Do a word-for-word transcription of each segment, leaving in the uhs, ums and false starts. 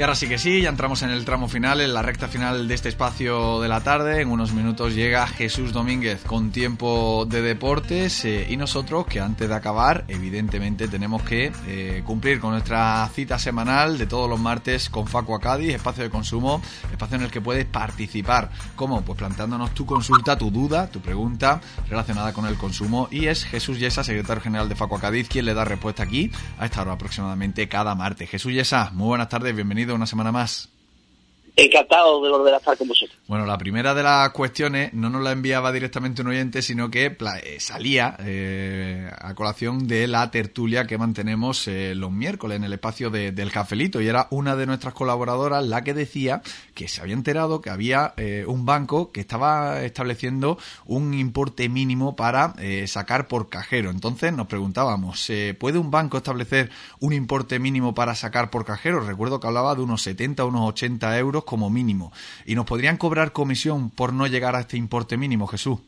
ahora sí que sí, ya entramos en el tramo final, en la recta final de este espacio de la tarde. En unos minutos llega Jesús Domínguez con tiempo de deportes eh, y nosotros, que antes de acabar, evidentemente tenemos que eh, cumplir con nuestra cita semanal de todos los martes con Facua Cádiz, espacio de consumo, espacio en el que puedes participar. ¿Cómo? Pues planteándonos tu consulta, tu duda, tu pregunta relacionada con el consumo, y es Jesús Yesa, secretario general de Facua Cádiz, quien le da respuesta aquí a esta hora aproximadamente cada martes. Jesús Yesa, muy buenas tardes, bienvenido una semana más. Encantado de volver a estar con vosotros. Bueno, la primera de las cuestiones no nos la enviaba directamente un oyente, sino que eh, salía eh, a colación de la tertulia que mantenemos eh, los miércoles en el espacio de, del Cafelito, y era una de nuestras colaboradoras la que decía que se había enterado que había eh, un banco que estaba estableciendo un importe mínimo para eh, sacar por cajero. Entonces nos preguntábamos, eh, ¿puede un banco establecer un importe mínimo para sacar por cajero? Recuerdo que hablaba de unos setenta o unos ochenta euros como mínimo. ¿Y nos podrían cobrar comisión por no llegar a este importe mínimo, Jesús?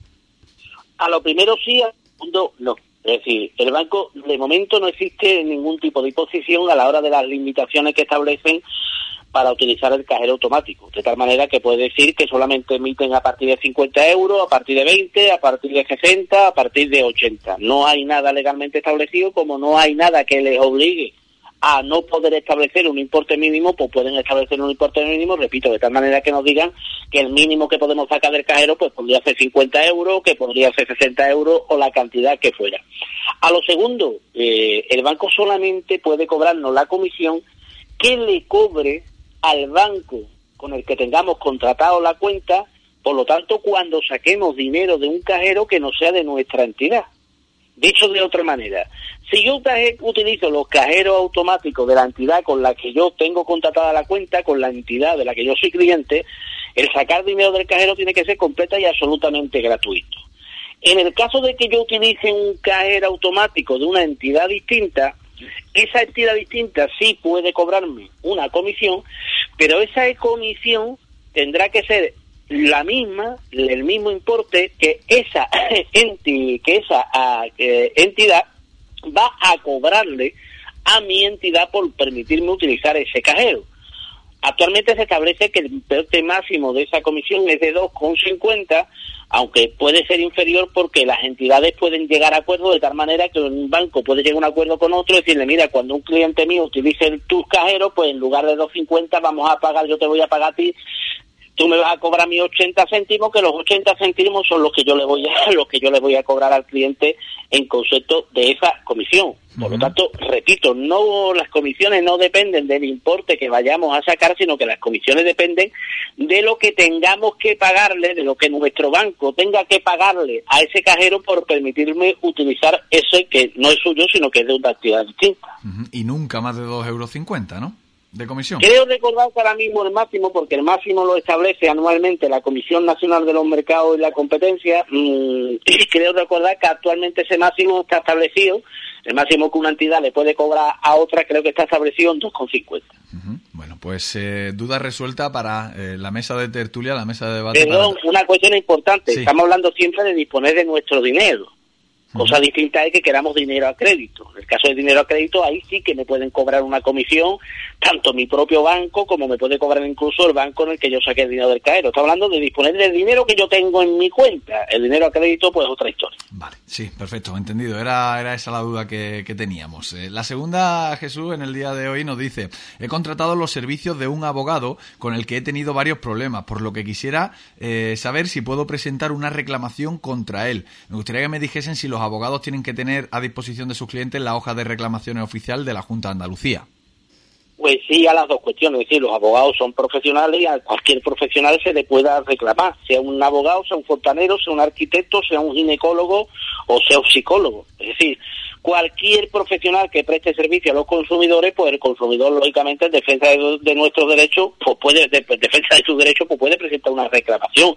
A lo primero sí, a lo segundo no. Es decir, el banco, de momento no existe ningún tipo de imposición a la hora de las limitaciones que establecen para utilizar el cajero automático. De tal manera que puede decir que solamente emiten a partir de cincuenta euros, a partir de veinte, a partir de sesenta, a partir de ochenta. No hay nada legalmente establecido, como no hay nada que les obligue a no poder establecer un importe mínimo, pues pueden establecer un importe mínimo, repito, de tal manera que nos digan que el mínimo que podemos sacar del cajero pues podría ser cincuenta euros, que podría ser sesenta euros o la cantidad que fuera. A lo segundo, eh, el banco solamente puede cobrarnos la comisión que le cobre al banco con el que tengamos contratado la cuenta, por lo tanto, cuando saquemos dinero de un cajero que no sea de nuestra entidad. Dicho de otra manera, si yo utilizo los cajeros automáticos de la entidad con la que yo tengo contratada la cuenta, con la entidad de la que yo soy cliente, el sacar dinero del cajero tiene que ser completa y absolutamente gratuito. En el caso de que yo utilice un cajero automático de una entidad distinta, esa entidad distinta sí puede cobrarme una comisión, pero esa comisión tendrá que ser la misma, el mismo importe que esa enti, que esa uh, eh, entidad va a cobrarle a mi entidad por permitirme utilizar ese cajero. Actualmente se establece que el importe máximo de esa comisión es de dos con cincuenta, aunque puede ser inferior porque las entidades pueden llegar a acuerdo de tal manera que un banco puede llegar a un acuerdo con otro y decirle, mira, cuando un cliente mío utilice tus cajeros, pues en lugar de dos cincuenta vamos a pagar, yo te voy a pagar a ti, tú me vas a cobrar mis ochenta céntimos, que los ochenta céntimos son los que yo le voy a los que yo le voy a cobrar al cliente en concepto de esa comisión. Por uh-huh. lo tanto, repito, no las comisiones no dependen del importe que vayamos a sacar, sino que las comisiones dependen de lo que tengamos que pagarle, de lo que nuestro banco tenga que pagarle a ese cajero por permitirme utilizar ese que no es suyo, sino que es de una actividad distinta. Uh-huh. Y nunca más de dos euros cincuenta, ¿no?, de comisión. Creo recordar que ahora mismo el máximo, porque el máximo lo establece anualmente la Comisión Nacional de los Mercados y la Competencia, mmm, creo recordar que actualmente ese máximo está establecido, el máximo que una entidad le puede cobrar a otra, creo que está establecido en dos con cincuenta. Uh-huh. Bueno, pues eh, duda resuelta para eh, la mesa de tertulia, la mesa de debate. Perdón, para... una cuestión importante, sí. Estamos hablando siempre de disponer de nuestro dinero. Cosa distinta es que queramos dinero a crédito. En el caso de dinero a crédito, ahí sí que me pueden cobrar una comisión, tanto mi propio banco como me puede cobrar incluso el banco en el que yo saqué el dinero del cajero. Estoy hablando de disponer del dinero que yo tengo en mi cuenta. El dinero a crédito, pues, otra historia. Vale, sí, perfecto, entendido. Era, era esa la duda que, que teníamos. Eh, la segunda, Jesús, en el día de hoy nos dice: he contratado los servicios de un abogado con el que he tenido varios problemas, por lo que quisiera eh, saber si puedo presentar una reclamación contra él. Me gustaría que me dijesen si los abogados tienen que tener a disposición de sus clientes la hoja de reclamaciones oficial de la Junta de Andalucía. Pues sí, a las dos cuestiones. Es decir, los abogados son profesionales y a cualquier profesional se le pueda reclamar, sea un abogado, sea un fontanero, sea un arquitecto, sea un ginecólogo o sea un psicólogo. Es decir, cualquier profesional que preste servicio a los consumidores, pues el consumidor, lógicamente, en defensa de, de nuestros derechos, pues puede, de, de defensa de sus derechos, pues puede presentar una reclamación.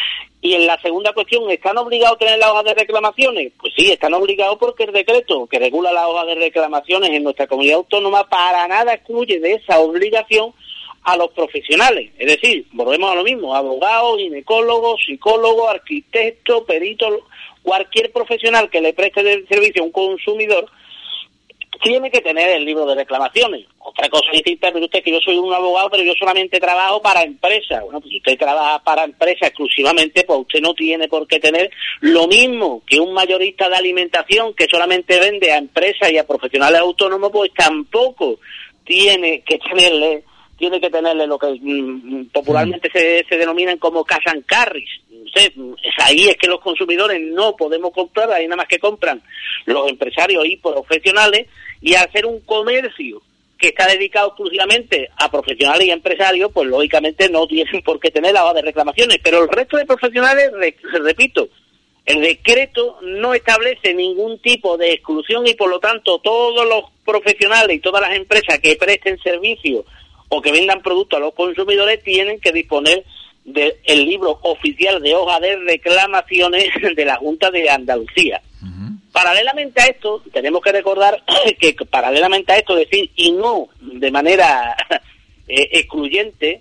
Y en la segunda cuestión, ¿están obligados a tener la hoja de reclamaciones? Pues sí, están obligados porque el decreto que regula la hoja de reclamaciones en nuestra comunidad autónoma para nada excluye de esa obligación a los profesionales. Es decir, volvemos a lo mismo, abogados, ginecólogos, psicólogos, arquitectos, peritos, cualquier profesional que le preste el servicio a un consumidor tiene que tener el libro de reclamaciones. Otra cosa distinta, pero usted que yo soy un abogado, pero yo solamente trabajo para empresas. Bueno, pues si usted trabaja para empresas exclusivamente, pues usted no tiene por qué tener lo mismo que un mayorista de alimentación que solamente vende a empresas y a profesionales autónomos, pues tampoco tiene que tenerle, tiene que tenerle lo que mm, popularmente se, se denominan como cash and carries. Usted, ahí es que los consumidores no podemos comprar, ahí nada más que compran los empresarios y profesionales, y al ser un comercio que está dedicado exclusivamente a profesionales y empresarios, pues lógicamente no tienen por qué tener la hoja de reclamaciones, pero el resto de profesionales, re, repito, el decreto no establece ningún tipo de exclusión y por lo tanto todos los profesionales y todas las empresas que presten servicios o que vendan productos a los consumidores tienen que disponer del libro oficial de hoja de reclamaciones de la Junta de Andalucía. Paralelamente a esto, tenemos que recordar que paralelamente a esto, decir, y no de manera eh, excluyente,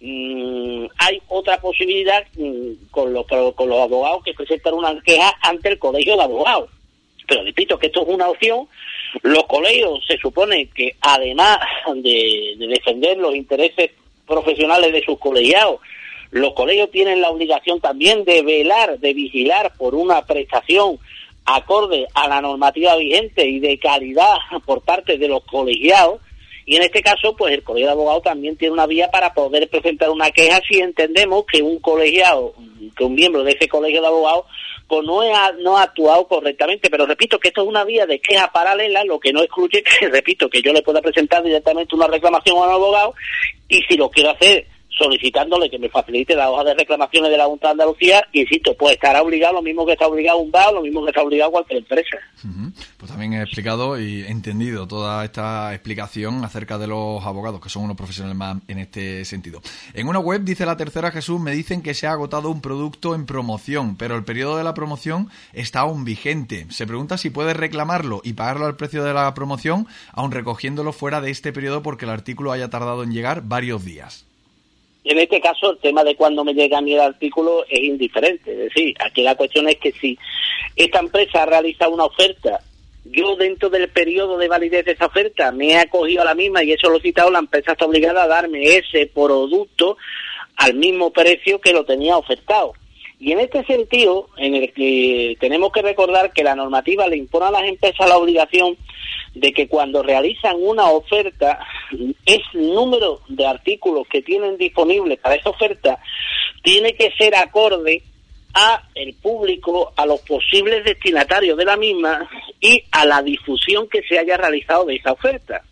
mmm, hay otra posibilidad mmm, con, los, con los abogados que presentan una queja ante el Colegio de Abogados. Pero repito que esto es una opción. Los colegios se supone que además de, de defender los intereses profesionales de sus colegiados, los colegios tienen la obligación también de velar, de vigilar por una prestación acorde a la normativa vigente y de calidad por parte de los colegiados, y en este caso pues el Colegio de Abogados también tiene una vía para poder presentar una queja si entendemos que un colegiado, que un miembro de ese Colegio de Abogados pues no ha, no ha actuado correctamente. Pero repito que esto es una vía de queja paralela, lo que no excluye que, repito, que yo le pueda presentar directamente una reclamación a un abogado, y si lo quiero hacer solicitándole que me facilite la hoja de reclamaciones de la Junta de Andalucía, insisto, pues estará obligado lo mismo que está obligado un B A O, lo mismo que está obligado cualquier empresa. Uh-huh. Pues también he explicado y entendido toda esta explicación acerca de los abogados, que son unos profesionales más en este sentido. En una web, dice La Tercera, Jesús, me dicen que se ha agotado un producto en promoción, pero el periodo de la promoción está aún vigente. Se pregunta si puedes reclamarlo y pagarlo al precio de la promoción, aun recogiéndolo fuera de este periodo porque el artículo haya tardado en llegar varios días. En este caso, el tema de cuándo me llega a mí el artículo es indiferente. Es decir, aquí la cuestión es que si esta empresa ha realizado una oferta, yo dentro del periodo de validez de esa oferta me he acogido a la misma y he solicitado, la empresa está obligada a darme ese producto al mismo precio que lo tenía ofertado. Y en este sentido, en el que tenemos que recordar que la normativa le impone a las empresas la obligación de que cuando realizan una oferta, ese número de artículos que tienen disponibles para esa oferta tiene que ser acorde a el público, a los posibles destinatarios de la misma y a la difusión que se haya realizado de esa oferta.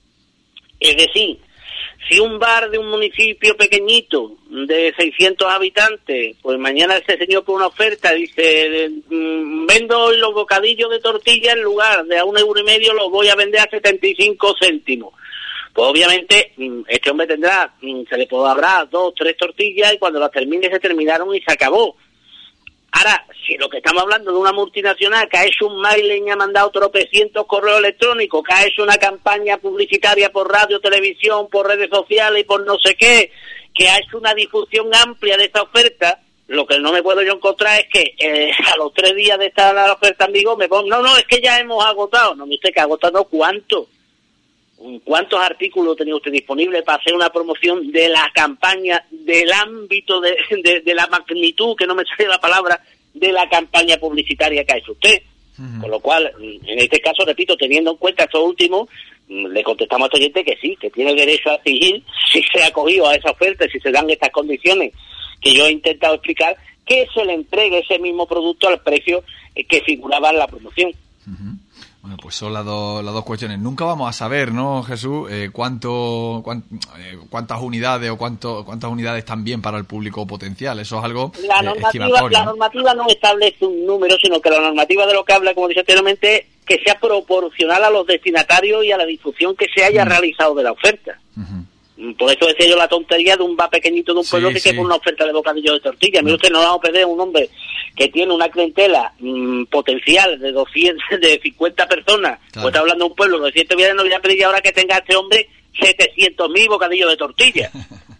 Es decir, si un bar de un municipio pequeñito de seiscientos habitantes, pues mañana ese señor por una oferta dice, mmm, vendo hoy los bocadillos de tortilla en lugar de a un euro y medio los voy a vender a setenta y cinco céntimos. Pues obviamente este hombre tendrá, se le podrá dos, tres tortillas y cuando las termine se terminaron y se acabó. Ahora, si lo que estamos hablando de una multinacional que ha hecho un mailing y ha mandado tropecientos correos electrónicos, que ha hecho una campaña publicitaria por radio, televisión, por redes sociales y por no sé qué, que ha hecho una difusión amplia de esta oferta, lo que no me puedo yo encontrar es que eh, a los tres días de estar la oferta en vigor me pongo, no, no, es que ya hemos agotado. No, usted que ha agotado cuánto. ¿Cuántos artículos tenía usted disponible para hacer una promoción de la campaña, del ámbito de, de, de la magnitud, que no me sale la palabra, de la campaña publicitaria que ha hecho usted? Uh-huh. Con lo cual, en este caso, repito, teniendo en cuenta esto último, le contestamos a este oyente que sí, que tiene derecho a exigir, si se ha acogido a esa oferta, si se dan estas condiciones que yo he intentado explicar, que se le entregue ese mismo producto al precio que figuraba en la promoción. Uh-huh. Bueno, pues son las dos, las dos cuestiones. Nunca vamos a saber, ¿no, Jesús? Eh, cuánto, cuán, eh, cuántas unidades o cuánto, cuántas unidades están bien para el público potencial. Eso es algo la normativa, eh, la normativa no establece un número, sino que la normativa de lo que habla, como dije anteriormente, que sea proporcional a los destinatarios y a la difusión que se haya uh-huh. realizado de la oferta. Uh-huh. Por eso decía yo la tontería de un bar pequeñito de un pueblo sí, que sí. quiere una oferta de bocadillo de tortilla. Mire usted, no vamos a perder un hombre que tiene una clientela mmm, potencial de doscientas, de cincuenta personas. Claro. Pues está hablando de un pueblo de doscientos vidas, no voy a pedir ahora que tenga este hombre setecientos mil bocadillos de tortilla.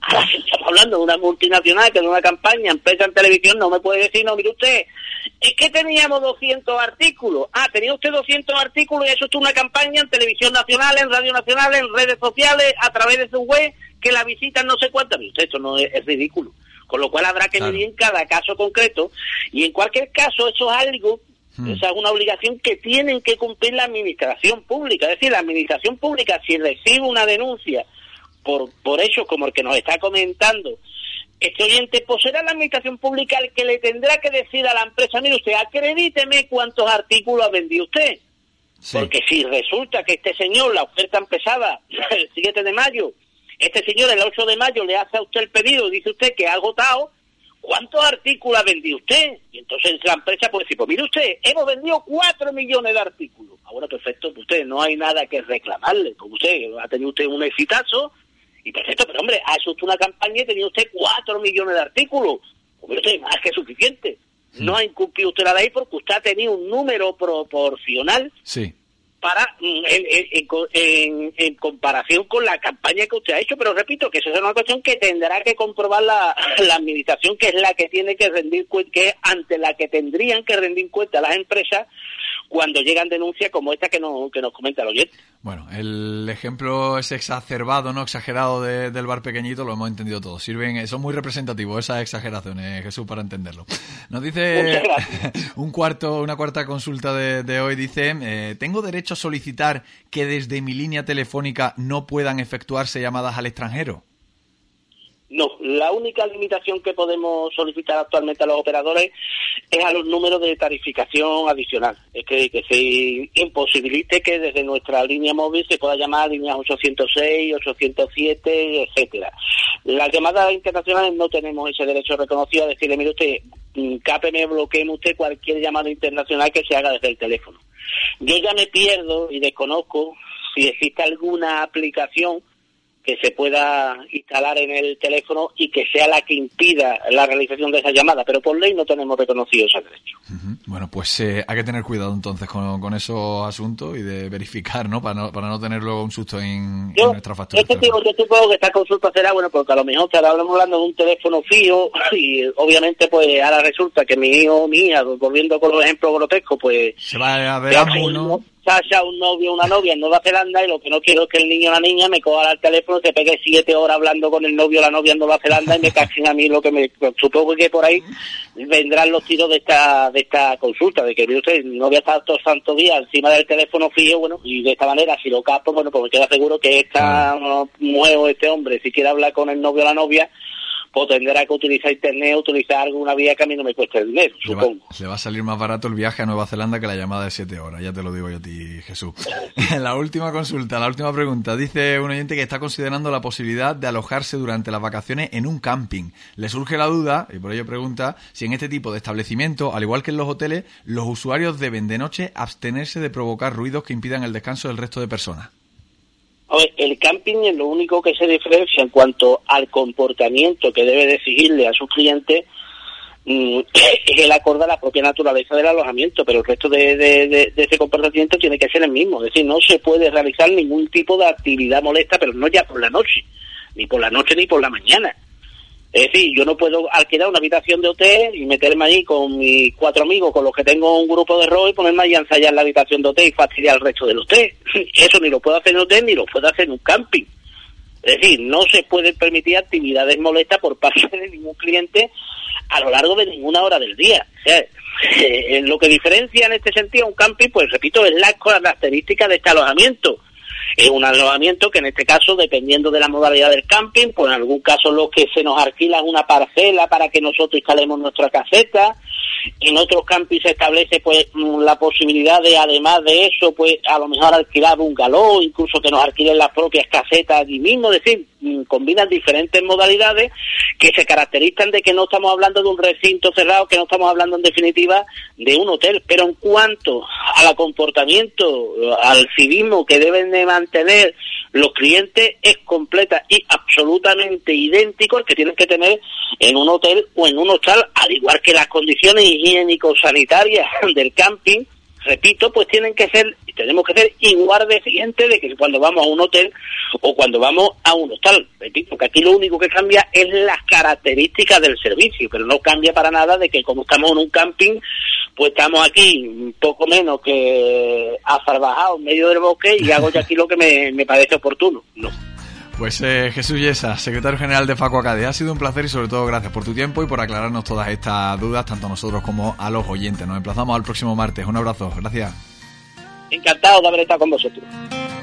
Ahora, si estamos hablando de una multinacional que de una campaña, empresa en televisión, no me puede decir, no, mire usted, es que teníamos doscientos artículos. Ah, tenía usted doscientos artículos y eso es una campaña en televisión nacional, en radio nacional, en redes sociales, a través de su web, que la visitan no sé cuántas. Mire usted, esto no es, es ridículo. Con lo cual habrá que claro. medir en cada caso concreto. Y en cualquier caso, eso es algo, hmm. esa es una obligación que tienen que cumplir la administración pública. Es decir, la administración pública, si recibe una denuncia por por hechos como el que nos está comentando este oyente, pues será la administración pública el que le tendrá que decir a la empresa, mire usted, acredíteme cuántos artículos ha vendido usted. Sí. Porque si resulta que este señor, la oferta empezaba el siete de mayo, este señor el ocho de mayo le hace a usted el pedido y dice usted que ha agotado, ¿cuántos artículos ha vendido usted? Y entonces la empresa puede decir, pues mire usted, hemos vendido cuatro millones de artículos. Ah, bueno, perfecto, pues usted no hay nada que reclamarle, como usted ha tenido usted un exitazo, y perfecto, pero hombre, ha hecho usted una campaña y tenía usted cuatro millones de artículos. Pues mire usted, más que suficiente. No ha incumplido usted la ley porque usted ha tenido un número proporcional sí. para en, en, en, en comparación con la campaña que usted ha hecho, pero repito que eso es una cuestión que tendrá que comprobar la, la administración, que es la que tiene que rendir cuenta, que es ante la que tendrían que rendir cuenta las empresas cuando llegan denuncias como esta que nos, que nos comenta el oyente. Bueno, el ejemplo es exacerbado, no exagerado de, del bar pequeñito, lo hemos entendido todos. Sirven, son muy representativos esas exageraciones, Jesús, para entenderlo. Nos dice un cuarto, una cuarta consulta de, de hoy, dice, eh, ¿tengo derecho a solicitar que desde mi línea telefónica no puedan efectuarse llamadas al extranjero? No, la única limitación que podemos solicitar actualmente a los operadores es a los números de tarificación adicional. Es que, que se imposibilite que desde nuestra línea móvil se pueda llamar a líneas ochocientos seis, ochocientos siete, etcétera. Las llamadas internacionales no tenemos ese derecho reconocido a decirle, mire usted, cápeme, bloqueeme usted cualquier llamada internacional que se haga desde el teléfono. Yo ya me pierdo y desconozco si existe alguna aplicación que se pueda instalar en el teléfono y que sea la que impida la realización de esa llamada, pero por ley no tenemos reconocido ese derecho. Uh-huh. Bueno, pues eh, hay que tener cuidado entonces con, con esos asuntos y de verificar, ¿no? Para no, para no tener luego un susto en, yo, en nuestra factura. Este tipo, yo supongo que esta consulta será, bueno, porque a lo mejor estaremos hablando de un teléfono fijo y obviamente pues ahora resulta que mi hijo o mi hija, volviendo con los ejemplos grotescos, pues... Se va a ver a uno... Sasha, un novio, una novia en Nueva Zelanda, y lo que no quiero es que el niño o la niña me coja al teléfono, se pegue siete horas hablando con el novio o la novia en Nueva Zelanda y me cachen a mí lo que me... Supongo que por ahí vendrán los tiros de esta de esta consulta, de que mire usted, no voy a estar todo santo día encima del teléfono fijo, bueno, y de esta manera, si lo capto, bueno, pues me queda seguro que esta claro. mujer o este hombre, si quiere hablar con el novio o la novia, pues tendrá que utilizar internet, utilizar alguna vía que a mí no me cueste el dinero, le supongo. Va, le va a salir más barato el viaje a Nueva Zelanda que la llamada de siete horas, ya te lo digo yo a ti, Jesús. La última consulta, la última pregunta. Dice un oyente que está considerando la posibilidad de alojarse durante las vacaciones en un camping. Le surge la duda, y por ello pregunta, si en este tipo de establecimientos, al igual que en los hoteles, los usuarios deben de noche abstenerse de provocar ruidos que impidan el descanso del resto de personas. A ver, el camping es lo único que se diferencia en cuanto al comportamiento que debe de exigirle a sus clientes, mmm, es el acorde a la propia naturaleza del alojamiento, pero el resto de, de, de, de ese comportamiento tiene que ser el mismo. Es decir, no se puede realizar ningún tipo de actividad molesta, pero no ya por la noche, ni por la noche ni por la mañana. Es decir, yo no puedo alquilar una habitación de hotel y meterme allí con mis cuatro amigos, con los que tengo un grupo de rol, y ponerme allí a ensayar en la habitación de hotel y fastidiar al resto del hotel. Eso ni lo puedo hacer en hotel ni lo puedo hacer en un camping. Es decir, no se pueden permitir actividades molestas por parte de ningún cliente a lo largo de ninguna hora del día. O sea, eh, lo que diferencia en este sentido a un camping, pues repito, es la característica de este alojamiento. Es un alojamiento que en este caso, dependiendo de la modalidad del camping, pues en algún caso lo que se nos alquila es una parcela para que nosotros instalemos nuestra caseta. En otros campings se establece pues la posibilidad de, además de eso, pues a lo mejor alquilar bungalow, incluso que nos alquilen las propias casetas allí mismo. Es decir, combinan diferentes modalidades que se caracterizan de que no estamos hablando de un recinto cerrado, que no estamos hablando en definitiva de un hotel. Pero en cuanto al comportamiento, al civismo que deben de mantener los clientes, es completa y absolutamente idéntico al que tienen que tener en un hotel o en un hostal, al igual que las condiciones higiénico-sanitarias del camping repito, pues tienen que ser, tenemos que ser igual de exigentes de que cuando vamos a un hotel o cuando vamos a un hostal. Repito, que aquí lo único que cambia es las características del servicio, pero no cambia para nada de que como estamos en un camping, pues estamos aquí un poco menos que azarbajados en medio del bosque y hago yo aquí lo que me, me parece oportuno. No. Pues eh, Jesús Yesa, secretario general de FACOACADE, ha sido un placer y sobre todo gracias por tu tiempo y por aclararnos todas estas dudas, tanto a nosotros como a los oyentes. Nos emplazamos al próximo martes. Un abrazo, gracias. Encantado de haber estado con vosotros.